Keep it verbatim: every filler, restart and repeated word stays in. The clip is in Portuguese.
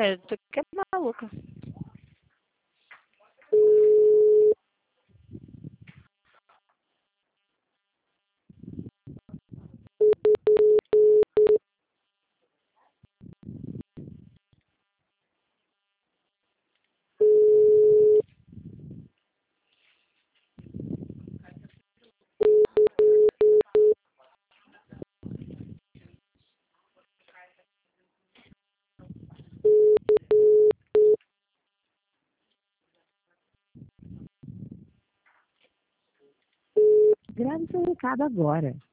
É, tu que é maluca. Grave seu recado agora.